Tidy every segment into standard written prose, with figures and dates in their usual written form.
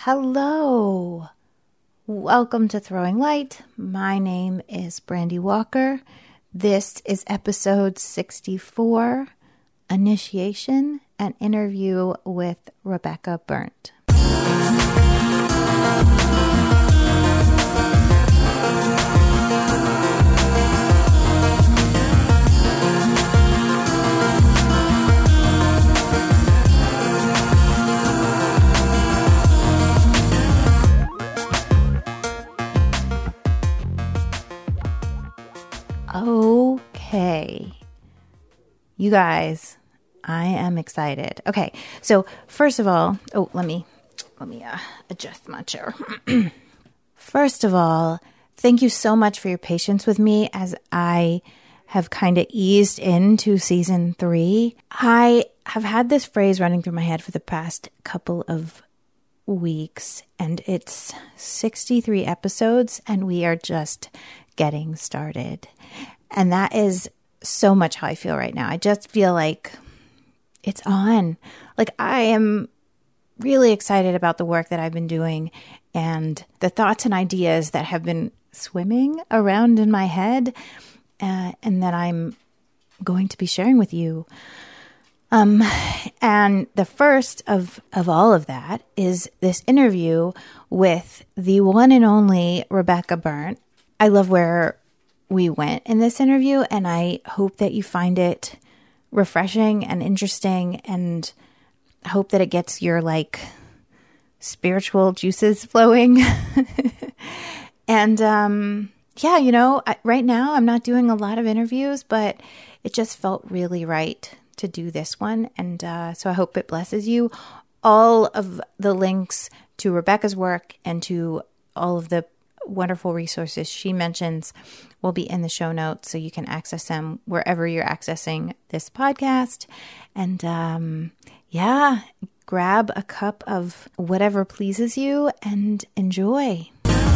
Hello. Welcome to Throwing Light. My name is Brandy Walker. This is episode 64, Initiation, an interview with Rebecca Burnt. Okay, you guys, I am excited. Okay, so first of all, let me adjust my chair. First of all, thank you so much for your patience with me as I have kind of eased into season 3. I have had this phrase running through my head for the past couple of weeks, and it's 63 episodes, and we are just getting started. And that is so much how I feel right now. I just feel like it's on. Like I am really excited about the work that I've been doing and the thoughts and ideas that have been swimming around in my head and that I'm going to be sharing with you. And the first of all of that is this interview with the one and only Rebecca Burnt. I love where we went in this interview, and I hope that you find it refreshing and interesting, and I hope that it gets your spiritual juices flowing. And right now I'm not doing a lot of interviews, but it just felt really right to do this one, and so I hope it blesses you. All of the links to Rebecca's work and to all of the wonderful resources she mentions will be in the show notes, so you can access them wherever you're accessing this podcast. And grab a cup of whatever pleases you and enjoy.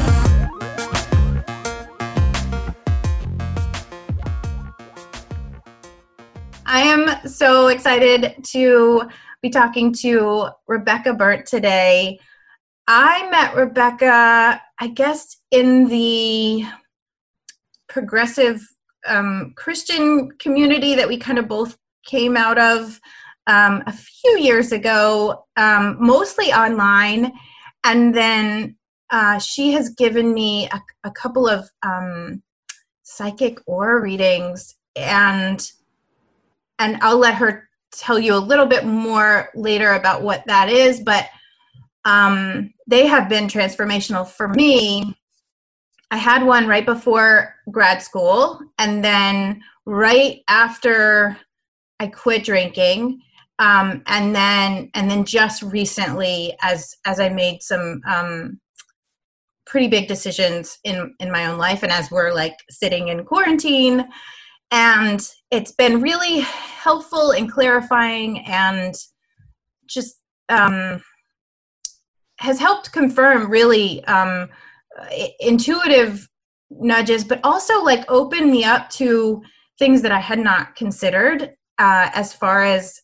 I am so excited to be talking to Rebecca Burnt today. I met Rebecca, I guess, in the progressive Christian community that we kind of both came out of a few years ago, mostly online. And then she has given me a couple of psychic aura readings, and I'll let her tell you a little bit more later about what that is, but they have been transformational for me. I had one right before grad school, and then right after I quit drinking, and then just recently, as I made some pretty big decisions in my own life, and as we're sitting in quarantine, and it's been really helpful and clarifying, and just has helped confirm really intuitive nudges, but also open me up to things that I had not considered as far as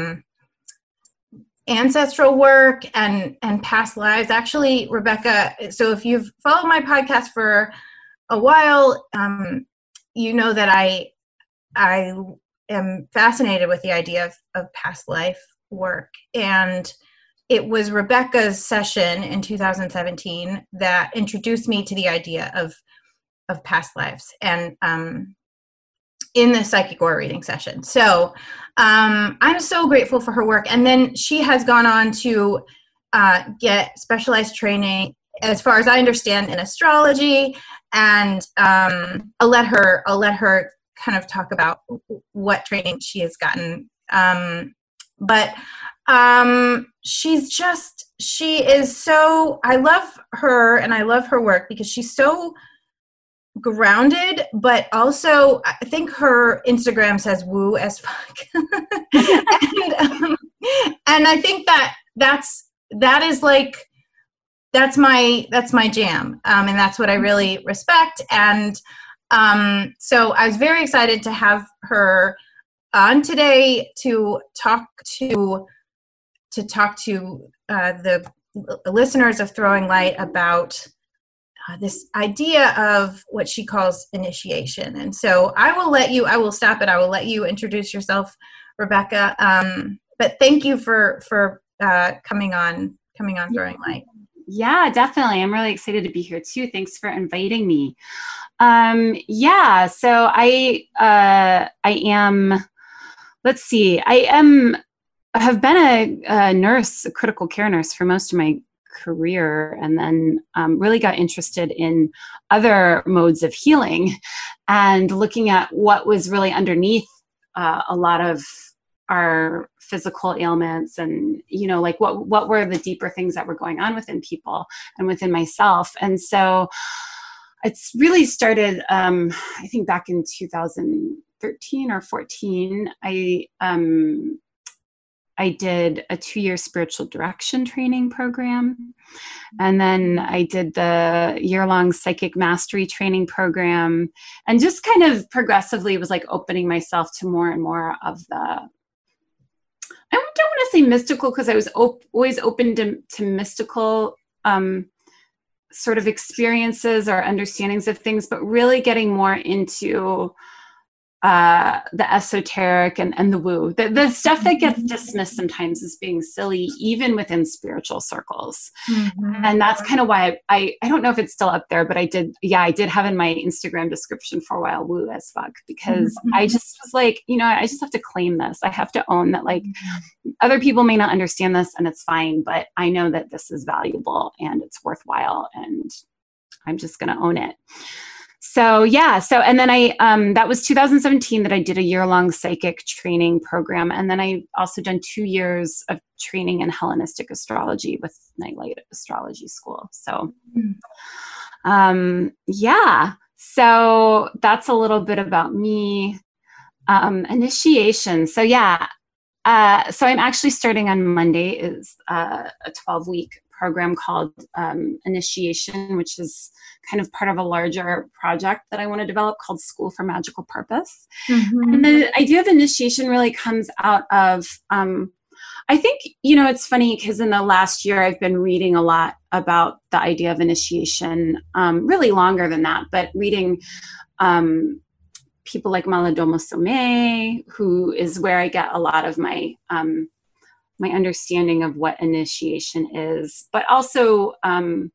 ancestral work and past lives. Actually, Rebecca, so if you've followed my podcast for a while, you know that I am fascinated with the idea of past life work. And it was Rebecca's session in 2017 that introduced me to the idea of past lives, and in the psychic aura reading session. So I'm so grateful for her work. And then she has gone on to get specialized training, as far as I understand, in astrology. And I'll let her kind of talk about what training she has gotten. But she is so, I love her and I love her work because she's so grounded, but also I think her Instagram says woo as fuck. And I think that's my jam. And that's what I really respect. And so I was very excited to have her on today to talk to the listeners of Throwing Light about this idea of what she calls initiation. And so I will stop it. I will let you introduce yourself, Rebecca. But thank you for coming on Throwing Light. Yeah, definitely. I'm really excited to be here too. Thanks for inviting me. So I am, let's see, have been a nurse, a critical care nurse for most of my career, and then really got interested in other modes of healing and looking at what was really underneath a lot of our physical ailments, and like what were the deeper things that were going on within people and within myself. And so it's really started, I think back in 2013 or 14, I did a 2-year spiritual direction training program. And then I did the year-long psychic mastery training program, and just kind of progressively was like opening myself to more and more of the, I don't want to say mystical, because I was always open to mystical sort of experiences or understandings of things, but really getting more into the esoteric and the woo, the stuff that gets dismissed sometimes as being silly, even within spiritual circles. Mm-hmm. And that's kind of why I don't know if it's still up there, but I did have in my Instagram description for a while, woo as fuck, because I just was like, I just have to claim this. I have to own that, like, other people may not understand this, and it's fine, but I know that this is valuable and it's worthwhile, and I'm just going to own it. So and then I that was 2017 that I did a year-long psychic training program, and then I also done 2 years of training in Hellenistic astrology with Nightlight Astrology School. So so that's a little bit about me. Initiation. So so I'm actually starting on Monday is a 12-week program called Initiation, which is kind of part of a larger project that I want to develop called School for Magical Purpose. Mm-hmm. And the idea of initiation really comes out of, I think, it's funny because in the last year I've been reading a lot about the idea of initiation, really longer than that, but reading people like Malidoma Somé, who is where I get a lot of my my understanding of what initiation is, but also an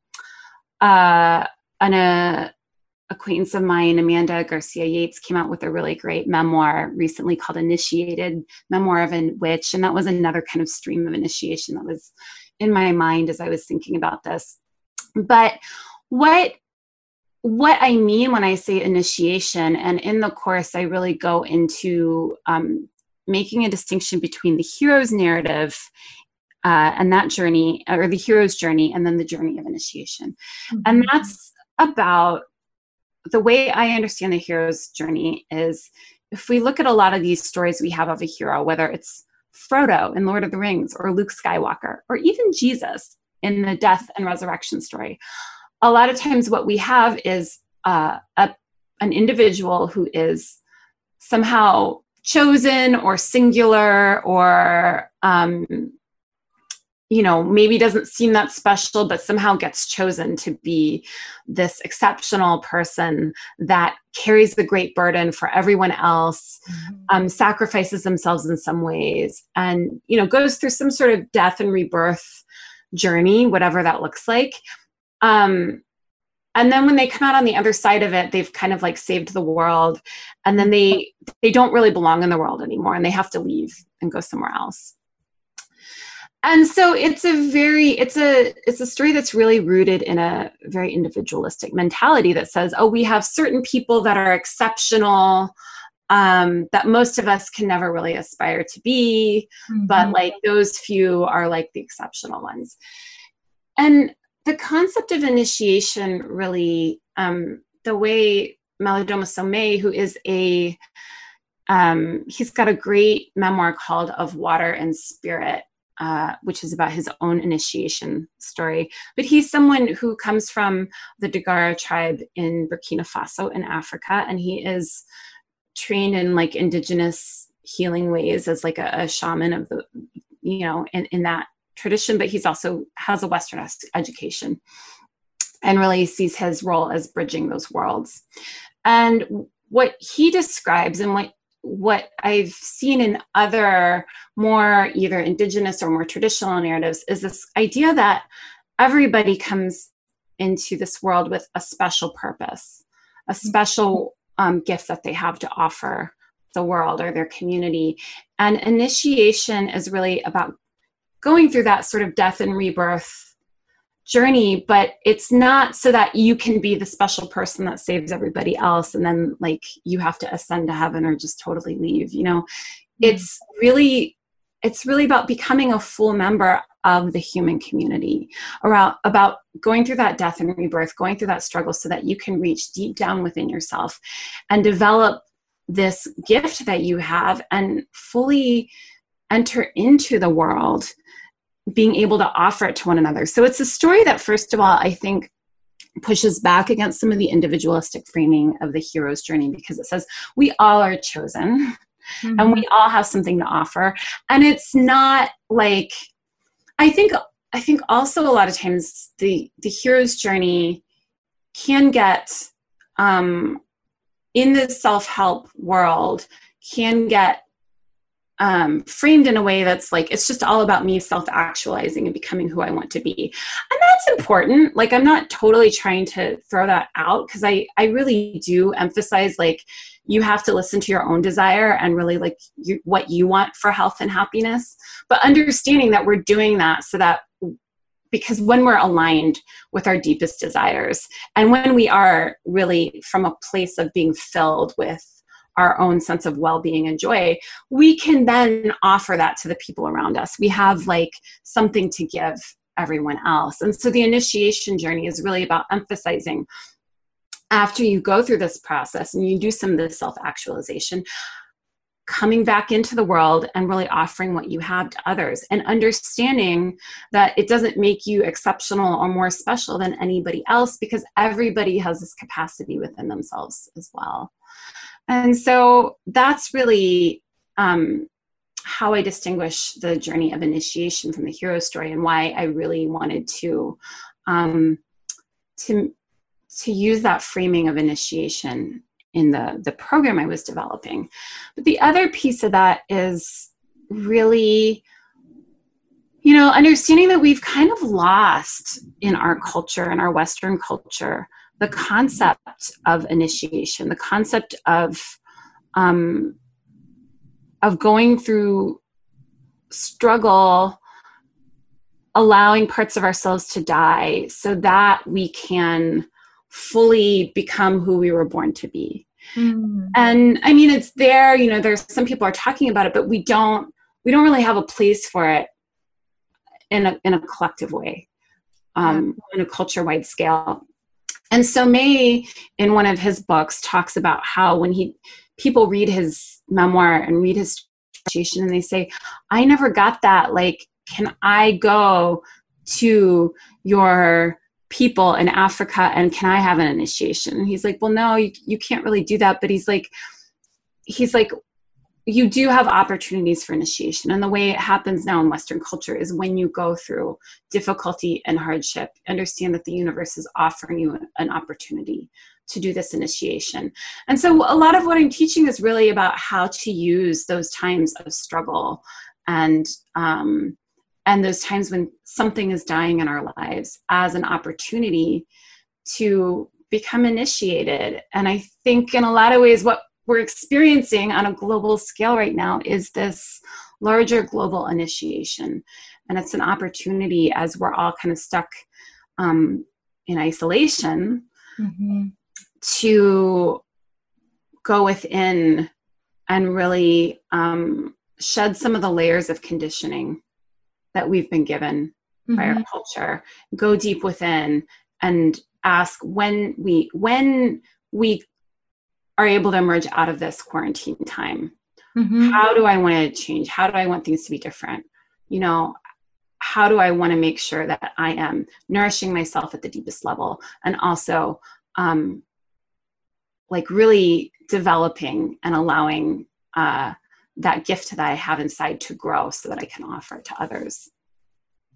acquaintance of mine, Amanda Garcia Yates, came out with a really great memoir recently called Initiated, Memoir of a Witch. And that was another kind of stream of initiation that was in my mind as I was thinking about this. But what I mean when I say initiation, and in the course, I really go into making a distinction between the hero's narrative and that journey, or the hero's journey, and then the journey of initiation. Mm-hmm. And that's about the way I understand the hero's journey is, if we look at a lot of these stories we have of a hero, whether it's Frodo in Lord of the Rings, or Luke Skywalker, or even Jesus in the death and resurrection story, a lot of times what we have is an individual who is somehow chosen or singular, or maybe doesn't seem that special, but somehow gets chosen to be this exceptional person that carries the great burden for everyone else, sacrifices themselves in some ways, and goes through some sort of death and rebirth journey, whatever that looks like. And then when they come out on the other side of it, they've kind of like saved the world, and then they don't really belong in the world anymore, and they have to leave and go somewhere else. And so it's a story that's really rooted in a very individualistic mentality that says, oh, we have certain people that are exceptional, that most of us can never really aspire to be, but like those few are like the exceptional ones. And the concept of initiation really, the way Malidoma Somé, who is he's got a great memoir called Of Water and Spirit, which is about his own initiation story. But he's someone who comes from the Dagara tribe in Burkina Faso in Africa, and he is trained in like indigenous healing ways as like a shaman of the, in that tradition, but he's also has a Western education and really sees his role as bridging those worlds. And what he describes and what I've seen in other more either indigenous or more traditional narratives is this idea that everybody comes into this world with a special purpose, a special gift that they have to offer the world or their community. And initiation is really about going through that sort of death and rebirth journey, but it's not so that you can be the special person that saves everybody else and then like you have to ascend to heaven or just totally leave. You know, it's really about becoming a full member of the human community, about going through that death and rebirth, going through that struggle so that you can reach deep down within yourself and develop this gift that you have and fully enter into the world, being able to offer it to one another. So it's a story that, first of all, I think pushes back against some of the individualistic framing of the hero's journey, because it says we all are chosen and we all have something to offer. And it's not like, I think also a lot of times the hero's journey can get, in the self-help world, can get framed in a way that's like, it's just all about me self-actualizing and becoming who I want to be. And that's important. Like, I'm not totally trying to throw that out, because I really do emphasize, like, you have to listen to your own desire and really like what you want for health and happiness, but understanding that we're doing that so that, because when we're aligned with our deepest desires and when we are really from a place of being filled with our own sense of well-being and joy, we can then offer that to the people around us. We have like something to give everyone else. And so the initiation journey is really about emphasizing, after you go through this process and you do some of this self-actualization, coming back into the world and really offering what you have to others and understanding that it doesn't make you exceptional or more special than anybody else, because everybody has this capacity within themselves as well. And so that's really how I distinguish the journey of initiation from the hero story, and why I really wanted to use that framing of initiation in the program I was developing. But the other piece of that is really, you know, understanding that we've kind of lost in our culture, in our Western culture, the concept of initiation, the concept of going through struggle, allowing parts of ourselves to die so that we can fully become who we were born to be. And I mean, it's there, you know, there's some people are talking about it, but we don't really have a place for it in a collective way, in a culture-wide scale. And so May, in one of his books, talks about how when people read his memoir and read his initiation and they say, I never got that. Like, can I go to your people in Africa and can I have an initiation? And he's like, well, no, you can't really do that. But he's like, you do have opportunities for initiation. And the way it happens now in Western culture is when you go through difficulty and hardship, understand that the universe is offering you an opportunity to do this initiation. And so a lot of what I'm teaching is really about how to use those times of struggle and those times when something is dying in our lives as an opportunity to become initiated. And I think in a lot of ways, what we're experiencing on a global scale right now is this larger global initiation. And it's an opportunity, as we're all kind of stuck in isolation, to go within and really shed some of the layers of conditioning that we've been given by our culture, go deep within and ask, when we are able to emerge out of this quarantine time, how do I want to change? How do I want things to be different? You know, how do I want to make sure that I am nourishing myself at the deepest level, and also like really developing and allowing that gift that I have inside to grow so that I can offer it to others.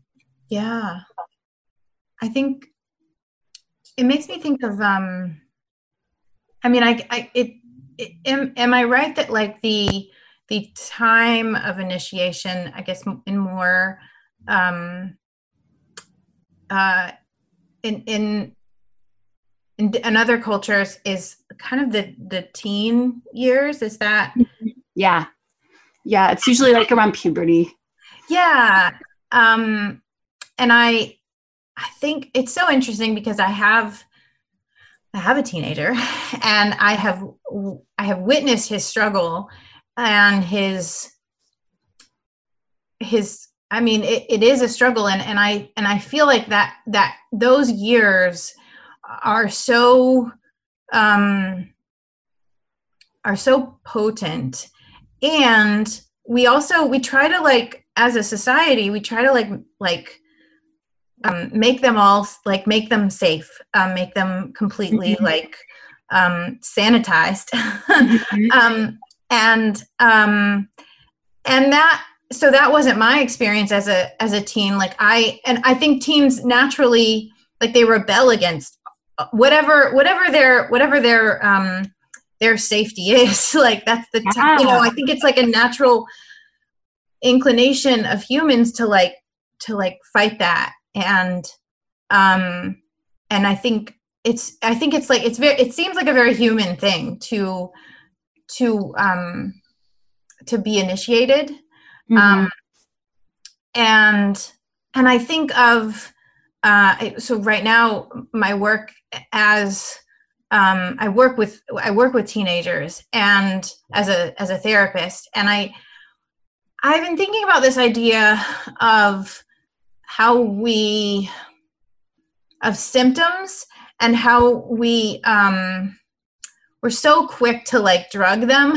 Yeah. I think it makes me think of, I mean, am I right that like the time of initiation, I guess in more, um, uh, in other cultures is kind of the teen years? Is that? Yeah. Yeah. It's usually like around puberty. Yeah. And I think it's so interesting because I have a teenager, and I have witnessed his struggle and his I mean, it is a struggle, and I feel like that those years are so um are so potent. And we try to, like, as a society, we try to make them all, like, make them safe, make them completely, like, sanitized. um, and that so that wasn't my experience as a teen. Like, I think teens naturally, like, they rebel against whatever their safety is. Like, that's the time, I think it's like a natural inclination of humans to fight that. And I think it's like it seems like a very human thing to be initiated. Mm-hmm. And I think of so right now my work as I work with teenagers, and as a therapist, and I've been thinking about this idea of how of symptoms, and how we're so quick to, like, drug them.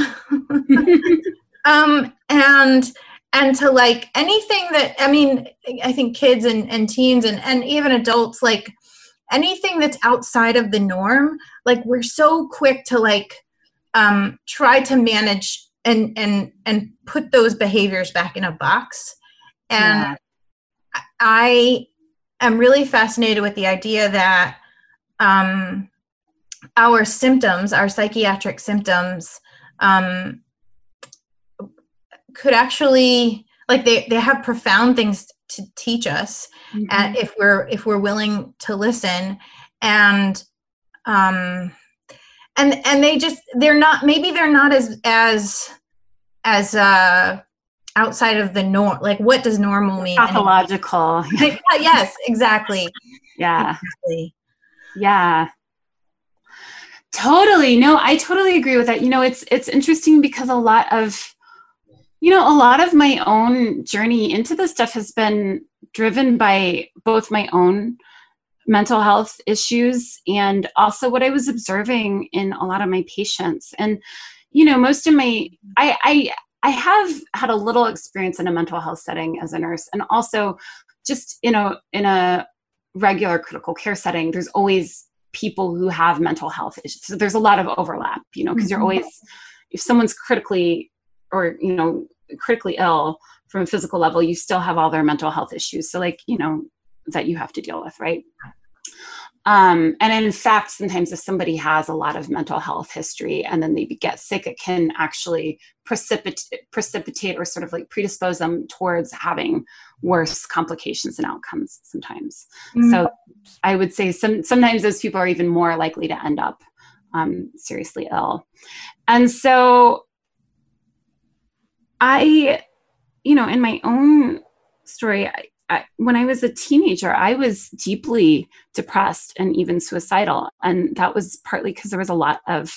And to, like, anything that, I mean, I think kids and teens and even adults, like, anything that's outside of the norm, like, we're so quick to, like, try to manage and put those behaviors back in a box. And Yeah. I am really fascinated with the idea that our symptoms, our psychiatric symptoms, could actually, like, they have profound things to teach us, Mm-hmm. if we're willing to listen. And they're not, maybe they're not as outside of the norm. Like, what does normal mean? Pathological. Yes, exactly. Yeah. Exactly. Yeah. Totally. No, I totally agree with that. It's interesting because a lot of my own journey into this stuff has been driven by both my own mental health issues and also what I was observing in a lot of my patients. And, most of I have had a little experience in a mental health setting as a nurse, and also just, in a regular critical care setting, there's always people who have mental health issues. So there's a lot of overlap, because you're always, if someone's critically ill from a physical level, you still have all their mental health issues. So, like, that you have to deal with, right? And in fact, sometimes if somebody has a lot of mental health history and then they get sick, it can actually precipitate or sort of like predispose them towards having worse complications and outcomes sometimes. Mm-hmm. So I would say sometimes those people are even more likely to end up seriously ill. And so I, in my own story, when I was a teenager, I was deeply depressed and even suicidal. And that was partly because there was a lot of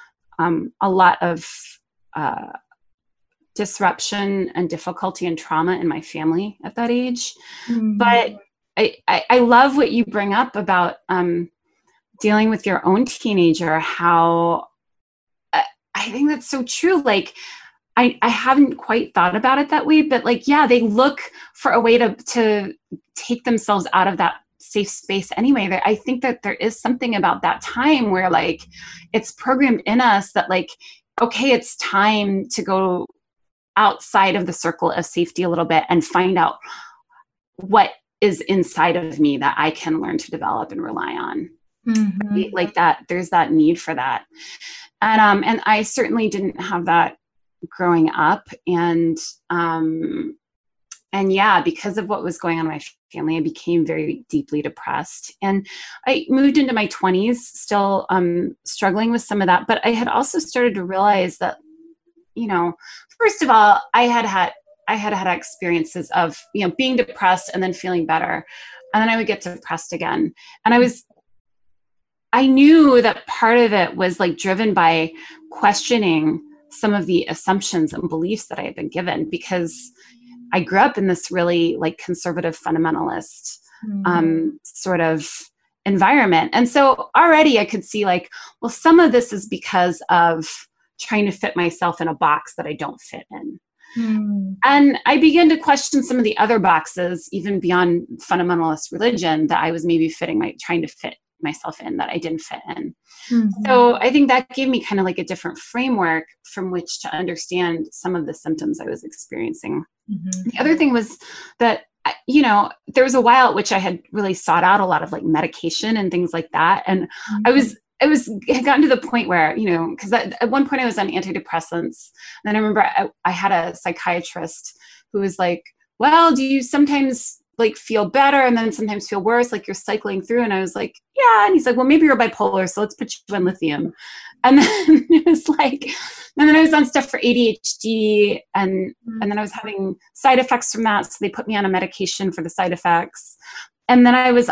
disruption and difficulty and trauma in my family at that age. Mm-hmm. But I love what you bring up about dealing with your own teenager, how I think that's so true. Like, I haven't quite thought about it that way, but, like, yeah, they look for a way to take themselves out of that safe space anyway. I think that there is something about that time where, like, it's programmed in us that, like, okay, it's time to go outside of the circle of safety a little bit and find out what is inside of me that I can learn to develop and rely on. Right? Like that, there's that need for that. And I certainly didn't have that growing up. And yeah, because of what was going on in my family, I became very deeply depressed. And I moved into my 20s, still struggling with some of that. But I had also started to realize that, first of all, I had experiences of, being depressed and then feeling better. And then I would get depressed again. And I knew that part of it was like driven by questioning some of the assumptions and beliefs that I had been given, because I grew up in this really like conservative fundamentalist sort of environment. And so already I could see like, well, some of this is because of trying to fit myself in a box that I don't fit in. And I began to question some of the other boxes, even beyond fundamentalist religion, that I was maybe trying to fit myself in, that I didn't fit in. So I think that gave me kind of like a different framework from which to understand some of the symptoms I was experiencing. The other thing was that, there was a while at which I had really sought out a lot of like medication and things like that. And had gotten to the point where, because at one point I was on antidepressants. And then I remember I had a psychiatrist who was like, well, do you sometimes like feel better and then sometimes feel worse, like you're cycling through? And I was like, yeah. And he's like, well, maybe you're bipolar, so let's put you on lithium. And then it was like, and then I was on stuff for ADHD, and then I was having side effects from that, so they put me on a medication for the side effects. And then I was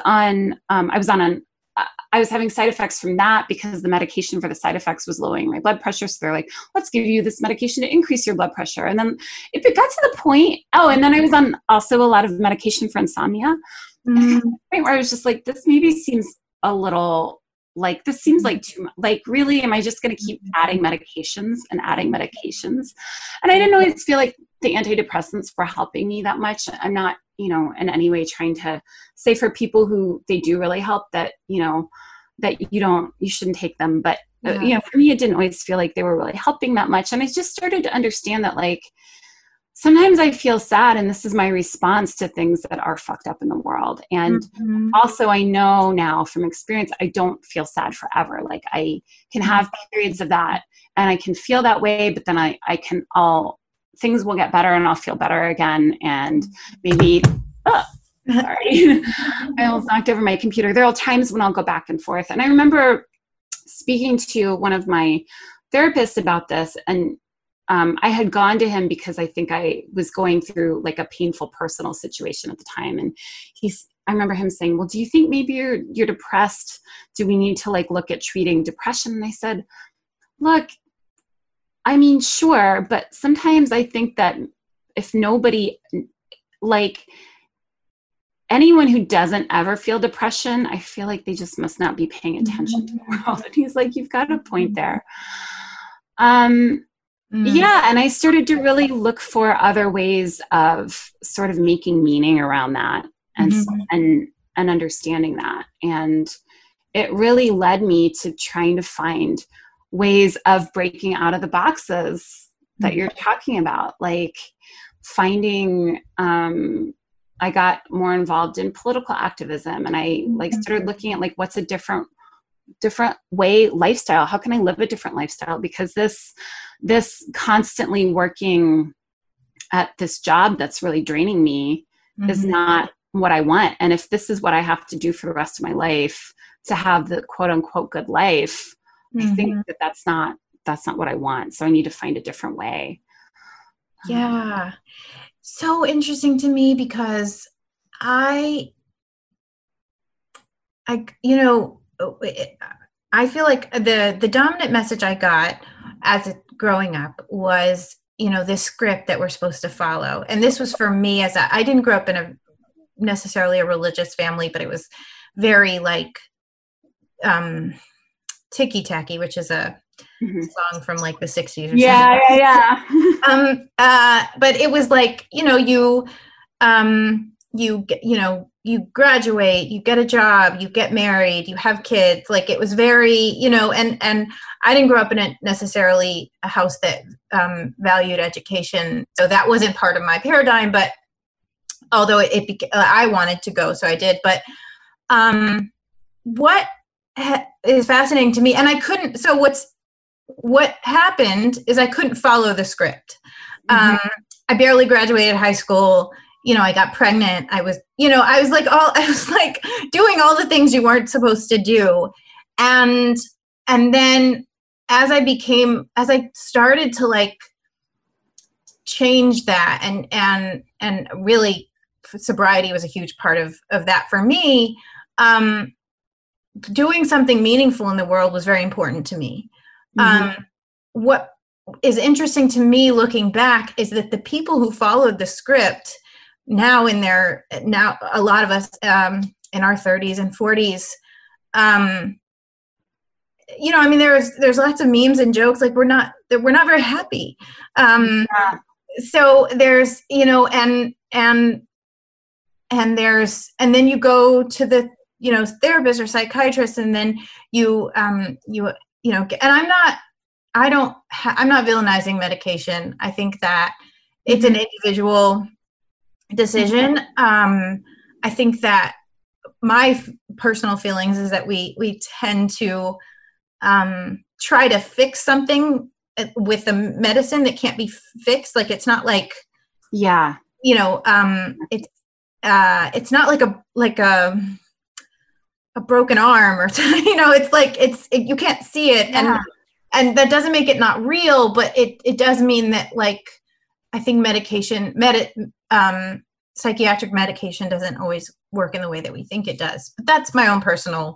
having side effects from that because the medication for the side effects was lowering my blood pressure. So they're like, let's give you this medication to increase your blood pressure. And then if it got to the point, and then I was on also a lot of medication for insomnia. And at the point where I was just like, this maybe seems a little like, this seems like too much. Like, really, am I just going to keep adding medications? And I didn't always feel like the antidepressants were helping me that much. I'm not, in any way trying to say for people who they do really help that, that you shouldn't take them. But, for me, it didn't always feel like they were really helping that much. And I just started to understand that, like, sometimes I feel sad, and this is my response to things that are fucked up in the world. And also I know now from experience, I don't feel sad forever. Like, I can have periods of that and I can feel that way, but then things will get better and I'll feel better again. And maybe, sorry, I almost knocked over my computer. There are times when I'll go back and forth. And I remember speaking to one of my therapists about this, and I had gone to him because I think I was going through like a painful personal situation at the time. And I remember him saying, well, do you think maybe you're depressed? Do we need to like look at treating depression? And I said, look, I mean, sure. But sometimes I think that if nobody, like anyone who doesn't ever feel depression, I feel like they just must not be paying attention to the world. And he's like, you've got a point there. Yeah. And I started to really look for other ways of sort of making meaning around that and understanding that. And it really led me to trying to find ways of breaking out of the boxes that you're talking about, like finding, I got more involved in political activism, and I like started looking at like, what's a different way lifestyle? How can I live a different lifestyle? Because this constantly working at this job that's really draining me is not what I want. And if this is what I have to do for the rest of my life to have the quote unquote good life, I think that's not what I want. So I need to find a different way. Yeah. So interesting to me, because I feel like the dominant message I got as growing up was, this script that we're supposed to follow. And this was for me I didn't grow up in necessarily a religious family, but it was very like, Ticky Tacky, which is a song from like the 60s or something. Yeah. But it was like, you graduate, you get a job, you get married, you have kids. Like, it was very, and I didn't grow up in necessarily a house that valued education. So that wasn't part of my paradigm. But although I wanted to go, so I did. But what is fascinating to me, and I couldn't. So what happened is I couldn't follow the script. Mhm. I barely graduated high school. I got pregnant. I was like doing all the things you weren't supposed to do. And then as I started to like change that, and really sobriety was a huge part of that for me. Doing something meaningful in the world was very important to me. What is interesting to me looking back is that the people who followed the script now a lot of us in our 30s and 40s, there's lots of memes and jokes like we're not very happy. So there's and then you go to the therapist or psychiatrist, and then and I'm not villainizing medication. I think that it's an individual decision. I think that my personal feelings is that we tend to try to fix something with the medicine that can't be fixed. Like it's not like, it's not like a broken arm or it's like you can't see it, and that doesn't make it not real, but it does mean that, like, I think psychiatric medication doesn't always work in the way that we think it does. But that's my own personal,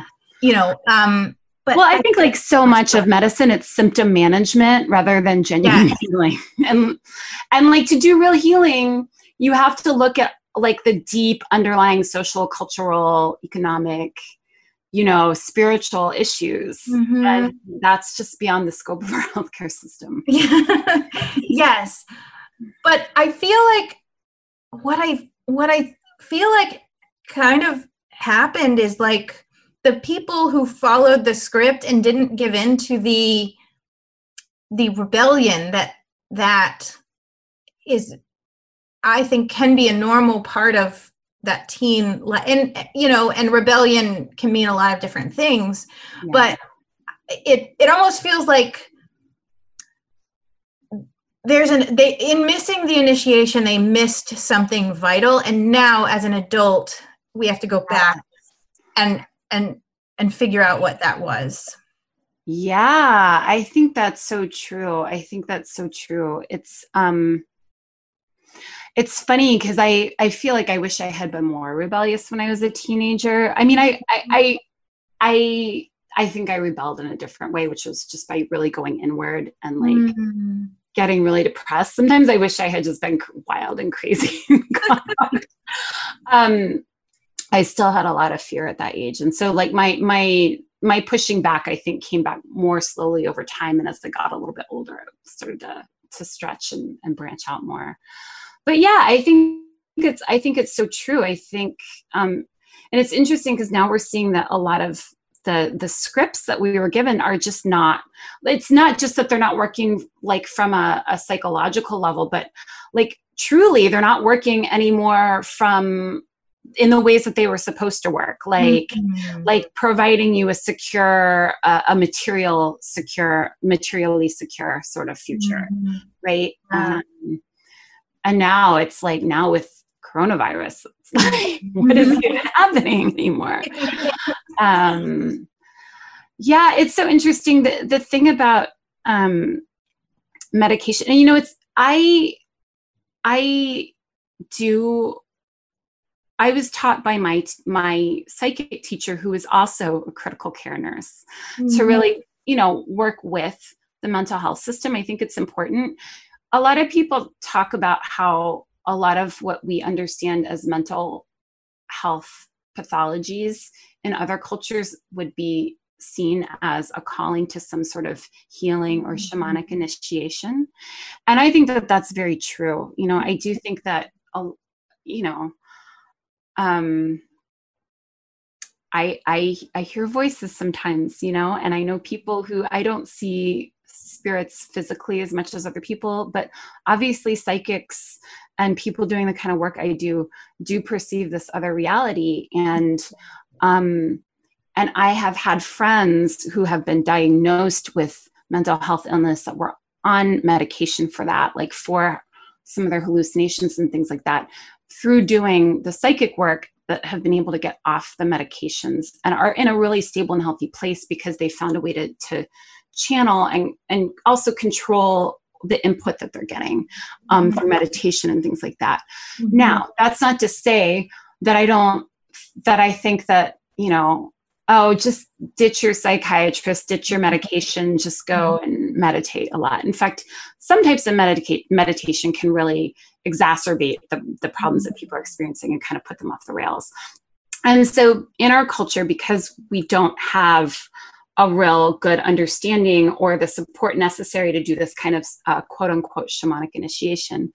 but I think like so much of medicine, it's symptom management rather than genuine healing. And like to do real healing, you have to look at like the deep underlying social, cultural, economic, spiritual issues. And that's just beyond the scope of our healthcare system. Yes. But I feel like what I feel like kind of happened is like the people who followed the script and didn't give in to the rebellion that is, I think, can be a normal part of that teen, and rebellion can mean a lot of different things, but it almost feels like in missing the initiation, they missed something vital, and now as an adult, we have to go back and figure out what that was. Yeah, I think that's so true. It's funny because I feel like I wish I had been more rebellious when I was a teenager. I mean, I think I rebelled in a different way, which was just by really going inward and like getting really depressed. Sometimes I wish I had just been wild and crazy. I still had a lot of fear at that age. And so like my pushing back, I think, came back more slowly over time. And as I got a little bit older, I started to stretch and branch out more. But yeah, I think it's so true. I think, and it's interesting because now we're seeing that a lot of the scripts that we were given are just not, it's not just that they're not working like from a psychological level, but like truly they're not working anymore in the ways that they were supposed to work, like providing you a secure, materially secure sort of future, right? And now it's like, now with coronavirus, it's like, what is even happening anymore? Yeah, it's so interesting. The thing about medication, and it's I was taught by my psychic teacher, who is also a critical care nurse, to really, work with the mental health system. I think it's important. A lot of people talk about how a lot of what we understand as mental health pathologies in other cultures would be seen as a calling to some sort of healing or shamanic initiation. And I think that that's very true. I do think that, I hear voices sometimes, and I know people who I don't see spirits physically as much as other people, but obviously psychics and people doing the kind of work I do perceive this other reality. And I have had friends who have been diagnosed with mental health illness that were on medication for that, like for some of their hallucinations and things like that, through doing the psychic work, that have been able to get off the medications and are in a really stable and healthy place because they found a way to channel and also control the input that they're getting through meditation and things like that. Mm-hmm. Now, that's not to say that I think that, oh, just ditch your psychiatrist, ditch your medication, just go and meditate a lot. In fact, some types of meditation can really exacerbate the problems that people are experiencing and kind of put them off the rails. And so in our culture, because we don't have a real good understanding or the support necessary to do this kind of quote unquote shamanic initiation,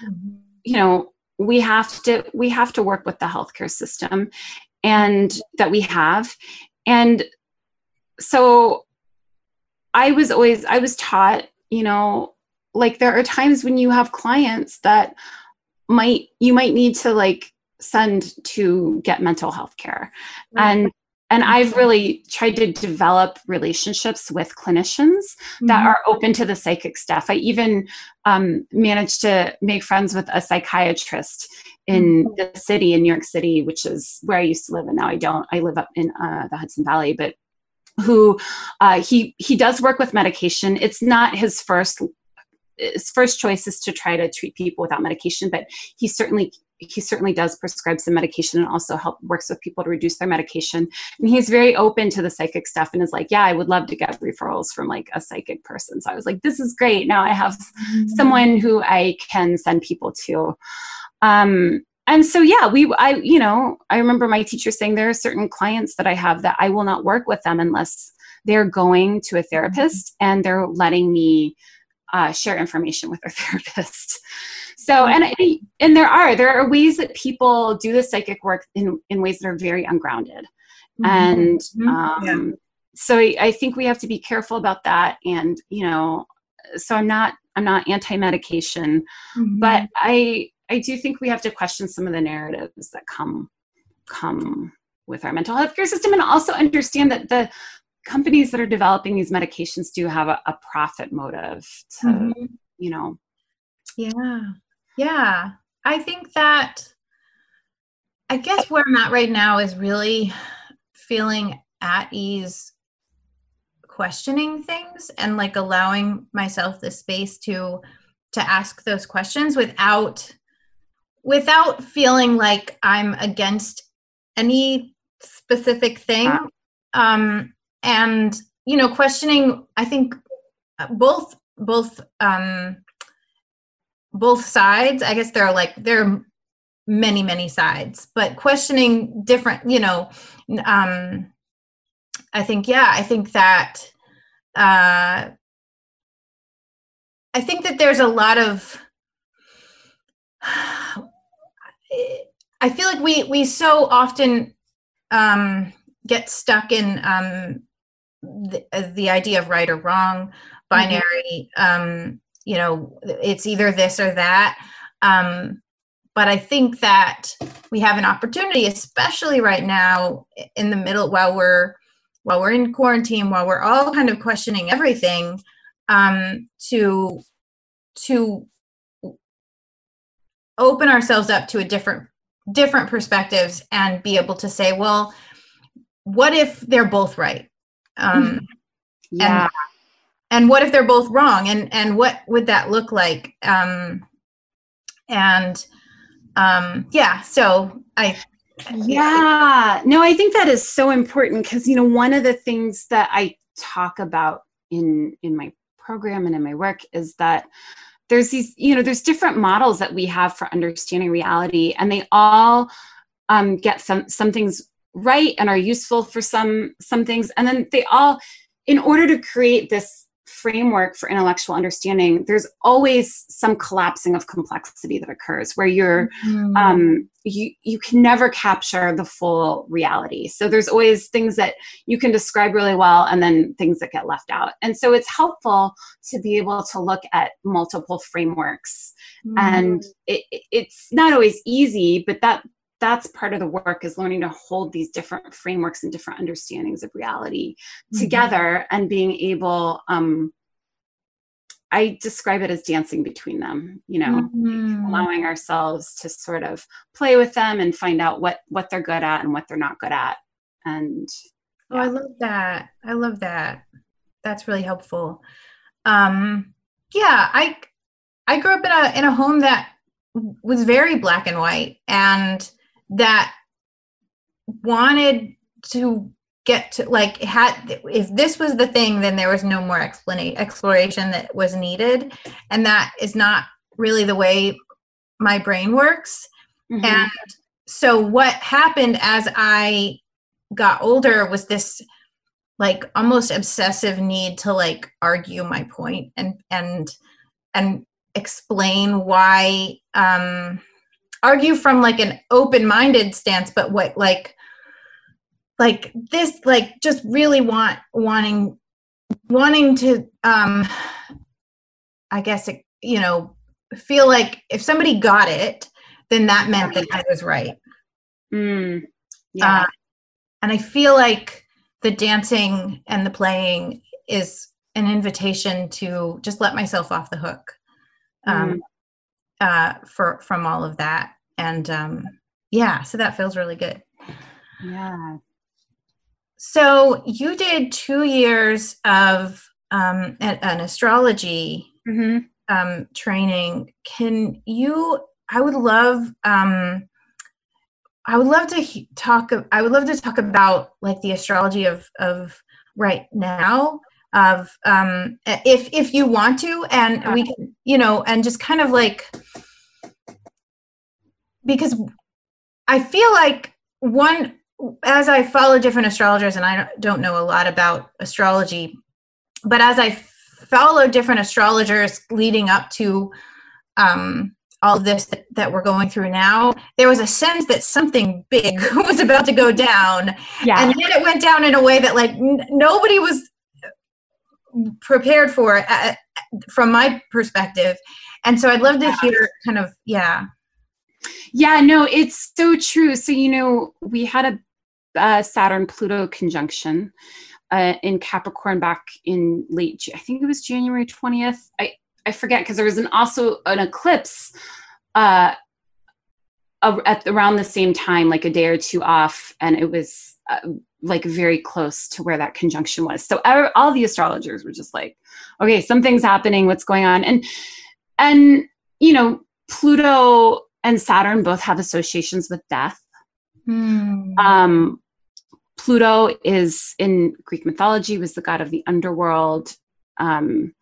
we have to work with the healthcare system and that we have. And so I was taught, like there are times when you have clients that you might need to like send to get mental health care. Right. And I've really tried to develop relationships with clinicians that are open to the psychic stuff. I even managed to make friends with a psychiatrist in the city, in New York City, which is where I used to live, and now I don't. I live up in the Hudson Valley, but who he does work with medication. It's not his first choice is to try to treat people without medication, but he certainly does prescribe some medication and also works with people to reduce their medication. And he's very open to the psychic stuff and is like, yeah, I would love to get referrals from like a psychic person. So I was like, this is great. Now I have someone who I can send people to. And so, yeah, I remember my teacher saying there are certain clients that I have that I will not work with them unless they're going to a therapist and they're letting me share information with their therapist. So, and there are ways that people do the psychic work in ways that are very ungrounded. And so I think we have to be careful about that. And, so I'm not anti-medication, but I do think we have to question some of the narratives that come with our mental health care system, and also understand that the companies that are developing these medications do have a profit motive to, Yeah. I think that, I guess where I'm at right now is really feeling at ease questioning things and like allowing myself the space to ask those questions without feeling like I'm against any specific thing. And, questioning, I think both sides. I guess there are many, many sides, but questioning different, I think that there's a lot of, I feel like we so often get stuck in the idea of right or wrong, binary, it's either this or that. But I think that we have an opportunity, especially right now in the middle, while we're in quarantine, while we're all kind of questioning everything, to open ourselves up to a different perspectives and be able to say, well, what if they're both right? And what if they're both wrong? And what would that look like? So I think that is so important because, one of the things that I talk about in my program and in my work is that there's these, there's different models that we have for understanding reality, and they all get some things right and are useful for some things. And then they all, in order to create this framework for intellectual understanding, there's always some collapsing of complexity that occurs where you can never capture the full reality. So there's always things that you can describe really well and then things that get left out. And so it's helpful to be able to look at multiple frameworks. And it's not always easy, but that's part of the work, is learning to hold these different frameworks and different understandings of reality together and being able, I describe it as dancing between them, allowing ourselves to sort of play with them and find out what they're good at and what they're not good at. And I love that. I love that. That's really helpful. I grew up in a home that was very black and white, and that wanted to get to, like, if this was the thing, then there was no more exploration that was needed. And that is not really the way my brain works. And so what happened as I got older was this, like, almost obsessive need to, like, argue my point and explain why, argue from, like, an open-minded stance, but what, like this, like, just really wanting to, I guess, feel like if somebody got it, then that meant that I was right. Yeah. And I feel like the dancing and the playing is an invitation to just let myself off the hook from all of that. And so that feels really good. Yeah. So you did 2 years of an astrology training. I would love to talk about, like, the astrology of right now, of if you want to, and we can, and just kind of, like, because I feel like as I follow different astrologers, and I don't know a lot about astrology, but as I follow different astrologers leading up to all of this that we're going through now, there was a sense that something big was about to go down. Yeah. And then it went down in a way that, like, nobody was prepared for, from my perspective. And so I'd love to hear kind of, Yeah, no, it's so true. So, we had a Saturn-Pluto conjunction in Capricorn back in I think it was January 20th. I forget, because there was also an eclipse at around the same time, like a day or two off, and it was like very close to where that conjunction was. So all the astrologers were just like, okay, something's happening, what's going on? And Pluto and Saturn both have associations with death. Pluto is, in Greek mythology, was the god of the underworld, and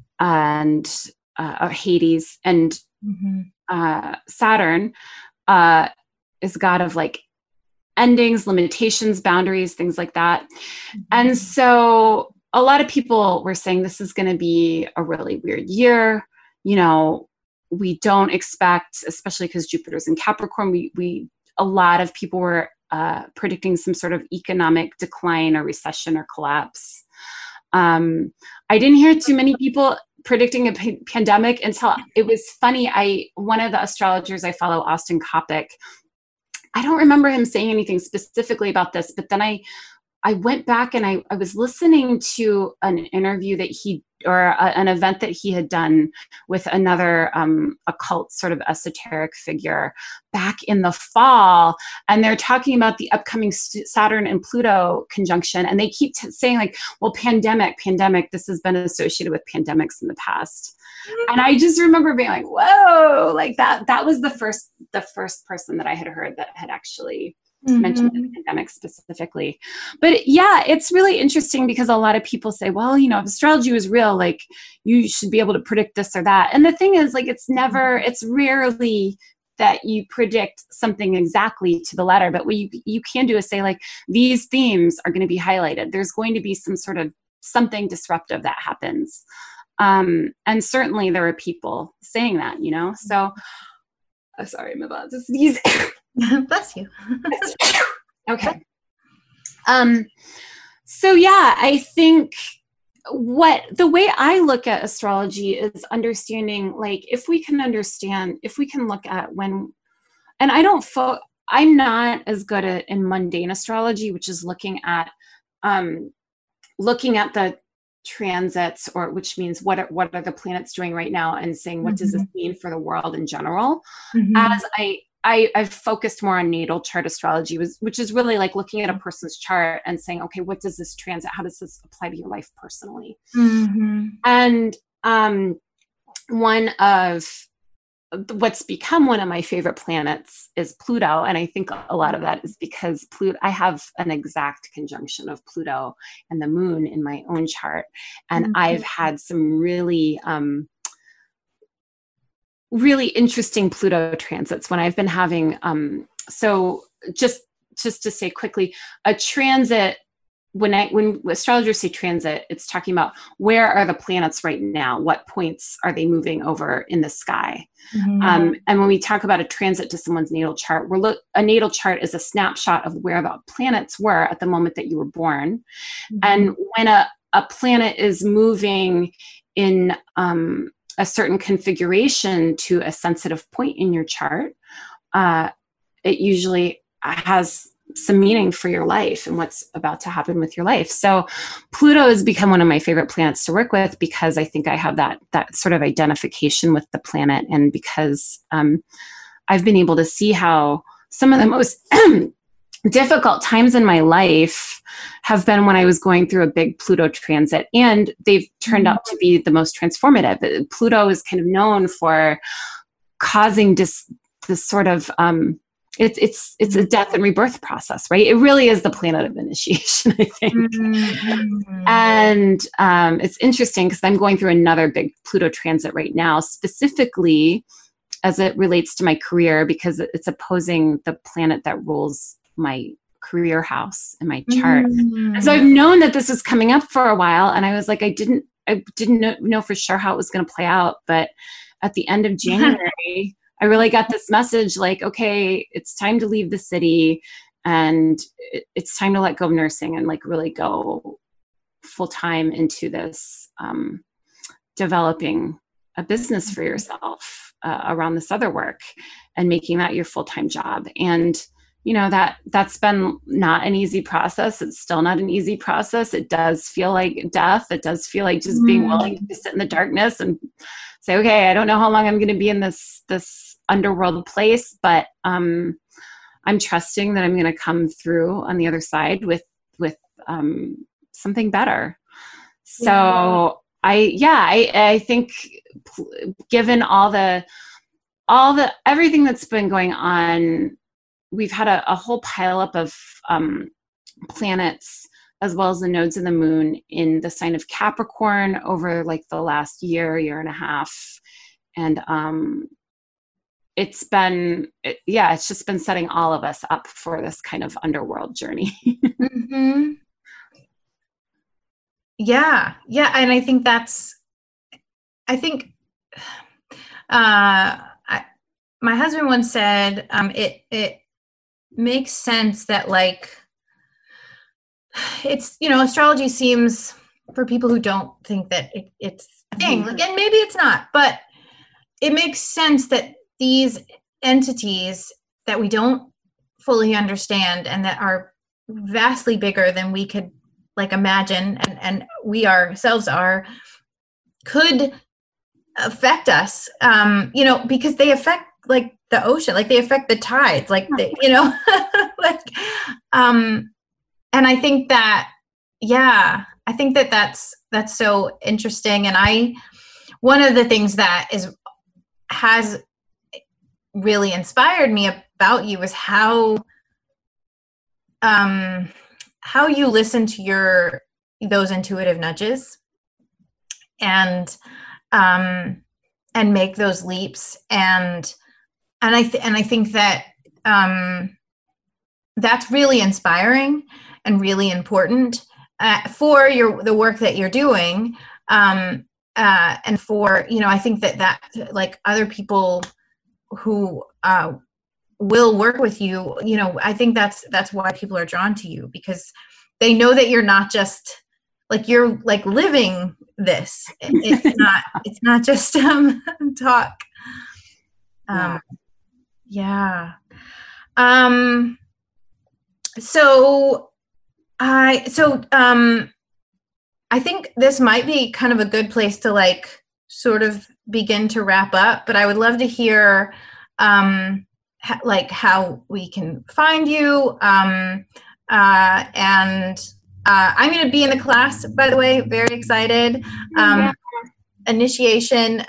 Hades, and Saturn is god of, like, endings, limitations, boundaries, things like that. And so a lot of people were saying this is going to be a really weird year. We don't expect, especially because Jupiter's in Capricorn, a lot of people were predicting some sort of economic decline or recession or collapse. I didn't hear too many people predicting a pandemic until it was funny. One of the astrologers I follow, Austin Coppock, I don't remember him saying anything specifically about this, but then I went back and I was listening to an interview that an event that he had done with another occult sort of esoteric figure back in the fall. And they're talking about the upcoming Saturn and Pluto conjunction. And they keep saying, like, well, pandemic, this has been associated with pandemics in the past. And I just remember being like, whoa, like that was the first person that I had heard that had actually mentioned the pandemic specifically. But yeah, it's really interesting because a lot of people say, well, if astrology was real, like, you should be able to predict this or that. And the thing is, like, it's rarely that you predict something exactly to the letter, but what you can do is say, like, these themes are going to be highlighted. There's going to be some sort of something disruptive that happens. And certainly there are people saying that, so sorry, I'm about to sneeze. Bless you. Okay. So yeah, I think the way I look at astrology is understanding, like, if we can look at when, and I'm not as good in mundane astrology, which is looking at the transits, or which means what are the planets doing right now, and saying, what does this mean for the world in general? As I've focused more on natal chart astrology, which is really like looking at a person's chart and saying, okay, what does this transit, how does this apply to your life personally? And one of what's become one of my favorite planets is Pluto. And I think a lot of that is because I have an exact conjunction of Pluto and the moon in my own chart. And I've had some really, really interesting Pluto transits when I've been having, so just to say quickly, a transit, when astrologers say transit, it's talking about where are the planets right now? What points are they moving over in the sky? And when we talk about a transit to someone's natal chart, a natal chart is a snapshot of where the planets were at the moment that you were born. And when a planet is moving in a certain configuration to a sensitive point in your chart, it usually has some meaning for your life and what's about to happen with your life. So Pluto has become one of my favorite planets to work with, because I think I have that sort of identification with the planet, and because I've been able to see how some of the most difficult times in my life have been when I was going through a big Pluto transit, and they've turned out to be the most transformative. Pluto is kind of known for causing this sort of it's a death and rebirth process, right? It really is the planet of initiation, I think. And it's interesting because I'm going through another big Pluto transit right now, specifically as it relates to my career, because it's opposing the planet that rules my career house in my chart. And so I've known that this was coming up for a while, and I was like, I didn't know for sure how it was going to play out, but at the end of January, I really got this message like, okay, it's time to leave the city, and it's time to let go of nursing and like really go full time into this, developing a business for yourself around this other work and making that your full-time job. And that's been not an easy process. It's still not an easy process. It does feel like death. It does feel like just being willing to sit in the darkness and say, okay, I don't know how long I'm going to be in this underworld place, but I'm trusting that I'm going to come through on the other side with something better. So I think given all the everything that's been going on, we've had a whole pileup of planets, as well as the nodes of the moon in the sign of Capricorn over like the last year and a half. And it's just been setting all of us up for this kind of underworld journey. Yeah. And I think my husband once said, it makes sense that like, it's, astrology seems, for people who don't think that it's a thing, like, and maybe it's not, but it makes sense that these entities that we don't fully understand and that are vastly bigger than we could like imagine, and we ourselves could affect us, because they affect like the ocean, like they affect the tides, like like, and I think that, that's so interesting. And one of the things that has really inspired me about you is how you listen to those intuitive nudges and make those leaps. And I think that that's really inspiring and really important. for the work that you're doing, and for, I think that like other people who will work with you, I think that's why people are drawn to you, because they know that you're not just like, you're like living this. It's not just talk. Yeah. So I think this might be kind of a good place to like sort of begin to wrap up, but I would love to hear like how we can find you. And I'm going to be in the class, by the way, very excited. Initiation,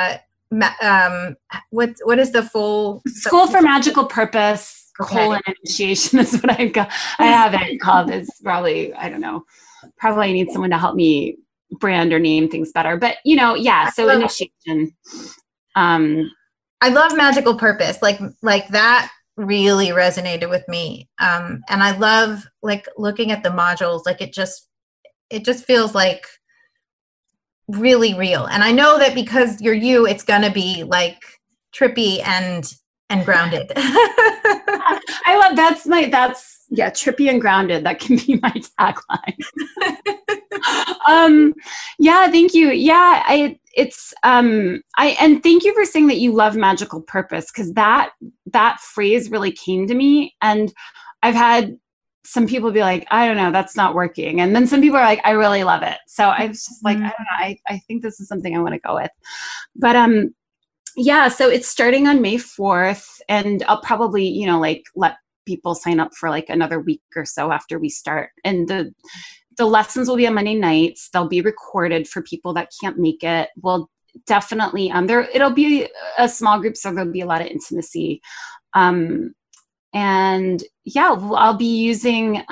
what is the full School for Magical Purpose. Okay. Initiation is what I've got. I have it called. It's probably, I don't know. Probably I need someone to help me brand or name things better. But so initiation. I love Magical Purpose. Like that really resonated with me. And I love like looking at the modules. Like it just feels like really real. And I know that because you're you, it's gonna be like trippy and grounded. I love that's trippy and grounded. That can be my tagline. Thank you. And thank you for saying that you love Magical Purpose, because that phrase really came to me, and I've had some people be like, I don't know, that's not working. And then some people are like, I really love it. So I was just like, I don't know, I think this is something I want to go with. But so it's starting on May 4th, and I'll probably, like let people sign up for like another week or so after we start. And the lessons will be on Monday nights. They'll be recorded for people that can't make it. We'll definitely, it'll be a small group, so there'll be a lot of intimacy. I'll be using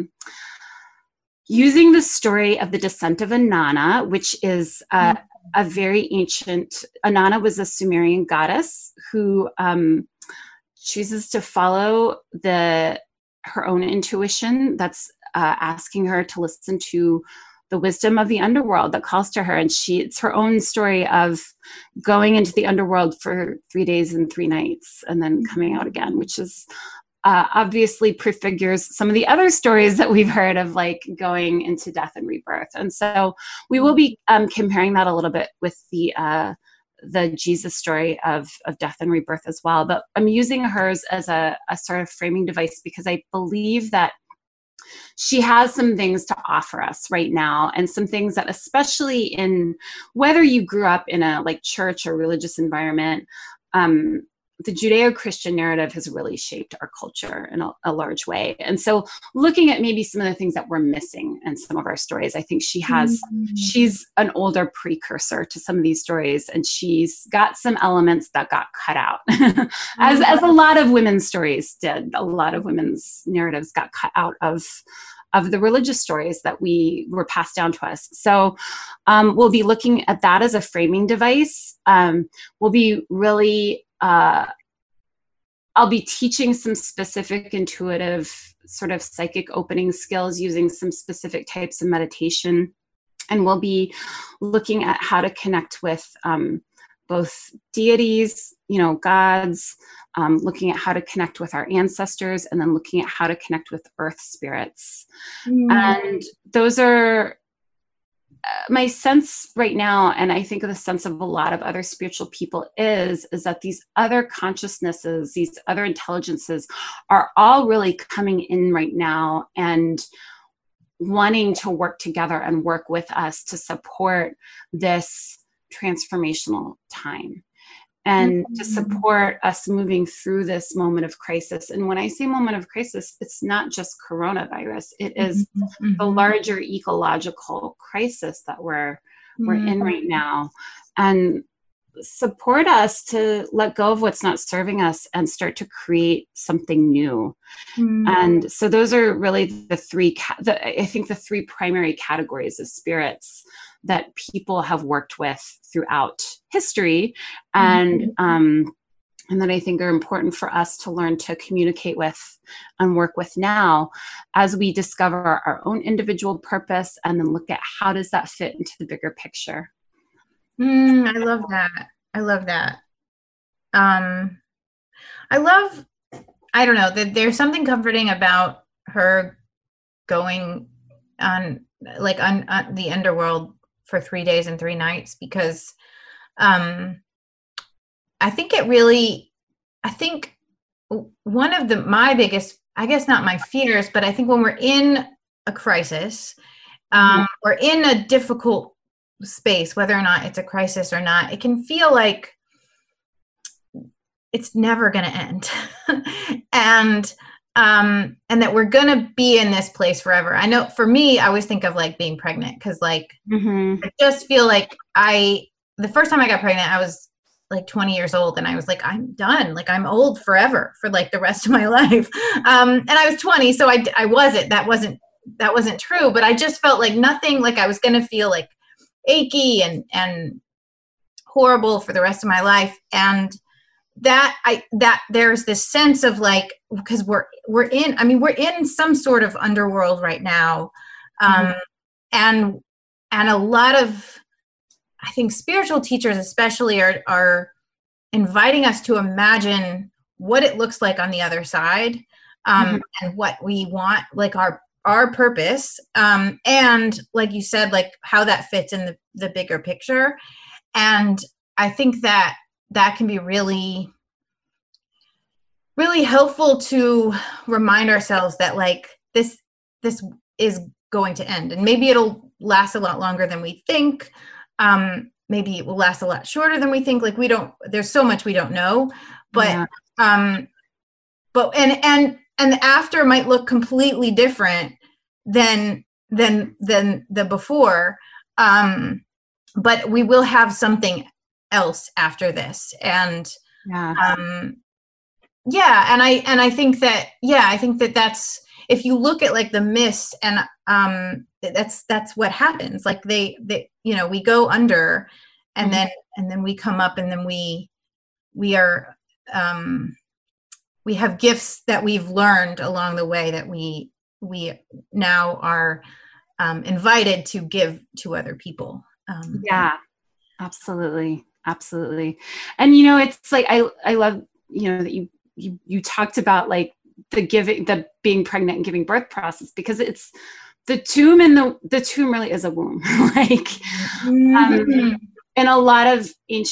the story of the descent of Inanna, which is a very ancient. Inanna was a Sumerian goddess who chooses to follow her own intuition. That's asking her to listen to the wisdom of the underworld that calls to her. And it's her own story of going into the underworld for 3 days and 3 nights and then coming out again, which is obviously prefigures some of the other stories that we've heard of, like going into death and rebirth. And so we will be comparing that a little bit with the Jesus story of death and rebirth as well. But I'm using hers as a sort of framing device because I believe that she has some things to offer us right now, and some things that, especially in whether you grew up in a like church or religious environment, the Judeo-Christian narrative has really shaped our culture in a large way. And so looking at maybe some of the things that we're missing in some of our stories, I think she's an older precursor to some of these stories, and she's got some elements that got cut out as a lot of women's stories did. A lot of women's narratives got cut out of the religious stories that were passed down to us. So we'll be looking at that as a framing device. We'll be really, I'll be teaching some specific intuitive sort of psychic opening skills using some specific types of meditation. And we'll be looking at how to connect with both deities, gods, looking at how to connect with our ancestors, and then looking at how to connect with earth spirits. And those are my sense right now, and I think the sense of a lot of other spiritual people is that these other consciousnesses, these other intelligences are all really coming in right now and wanting to work together and work with us to support this transformational time and to support us moving through this moment of crisis. And when I say moment of crisis, it's not just coronavirus. It is the larger ecological crisis that we're in right now. And support us to let go of what's not serving us and start to create something new. And so those are really the three primary categories of spirits that people have worked with throughout history. And and that I think are important for us to learn to communicate with and work with now as we discover our own individual purpose and then look at how does that fit into the bigger picture. I love that. I love that. I don't know, that there's something comforting about her going on the underworld for 3 days and 3 nights, because I think one of my biggest, I guess not my fears, but I think when we're in a crisis, or in a difficult space, whether or not it's a crisis or not, it can feel like it's never going to end. and that we're going to be in this place forever. I know for me, I always think of like being pregnant, because like I just feel like the first time I got pregnant, I was like 20 years old, and I was like, I'm done. Like I'm old forever for like the rest of my life. And I was 20, so I wasn't. That wasn't true. But I just felt like nothing. Like I was going to feel like achy and horrible for the rest of my life. And that there's this sense of like, because we're in some sort of underworld right now, and a lot of, I think, spiritual teachers especially are inviting us to imagine what it looks like on the other side, and what we want, like our purpose, and like you said, like how that fits in the bigger picture. And I think that can be really, really helpful to remind ourselves that like this is going to end, and maybe it'll last a lot longer than we think. Maybe it will last a lot shorter than we think. Like there's so much we don't know, but and the after might look completely different than the before. But we will have something else after this. And and I think that that's, if you look at like the mist, and that's what happens. Like they we go under, and then we come up, and then we are we have gifts that we've learned along the way that we now are invited to give to other people. Absolutely. And it's like I love that you talked about like the being pregnant and giving birth process, because it's the tomb, and the tomb really is a womb. Like in a lot of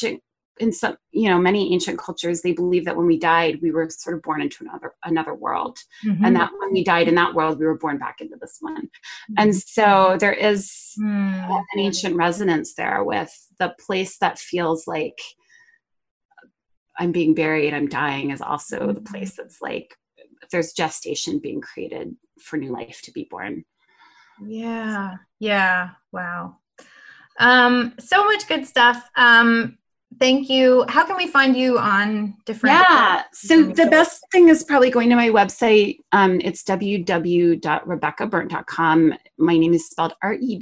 many ancient cultures, they believe that when we died, we were sort of born into another world, and that when we died in that world, we were born back into this one. And so there is an ancient resonance there with the place that feels like I'm being buried, I'm dying, is also the place that's like there's gestation being created for new life to be born. Yeah. Wow. So much good stuff. Thank you. How can we find you on different? So the best thing is probably going to my website. It's www.RebeccaBerndt.com. My name is spelled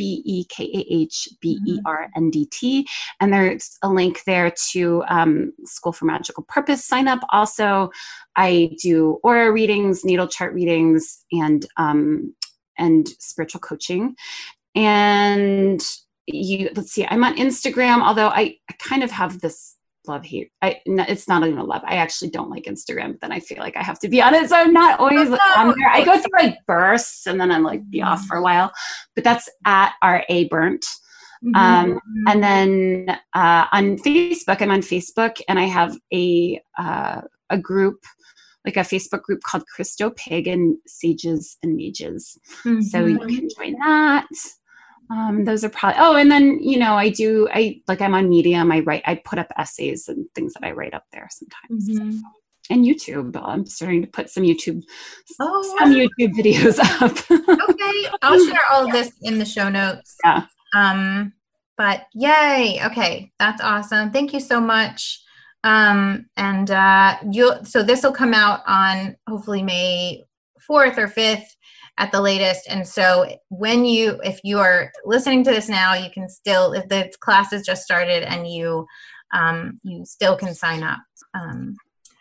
RebekahBerndt. And there's a link there to School for Magical Purpose sign up. Also, I do aura readings, natal chart readings, and spiritual coaching. And let's see, I'm on Instagram, although I kind of have this love-hate. It's not even a love. I actually don't like Instagram, but then I feel like I have to be on it. So I'm not always on there. I go through like bursts, and then I'm like be off for a while, but that's at R.A. Berndt. And then on Facebook, I'm on Facebook, and I have a group, like a Facebook group called Christo Pagan Sages and Mages. So you can join that. Those are probably, and then, I'm on Medium. I put up essays and things that I write up there sometimes. And YouTube. I'm starting to put some YouTube videos up. Okay. I'll share all of this in the show notes. But yay. Okay. That's awesome. Thank you so much. So this will come out on hopefully May 4th or 5th at the latest. And so if you are listening to this now, you can still, if the class has just started, and you still can sign up.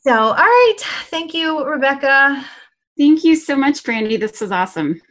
So, all right. Thank you, Rebecca. Thank you so much, Brandy. This was awesome.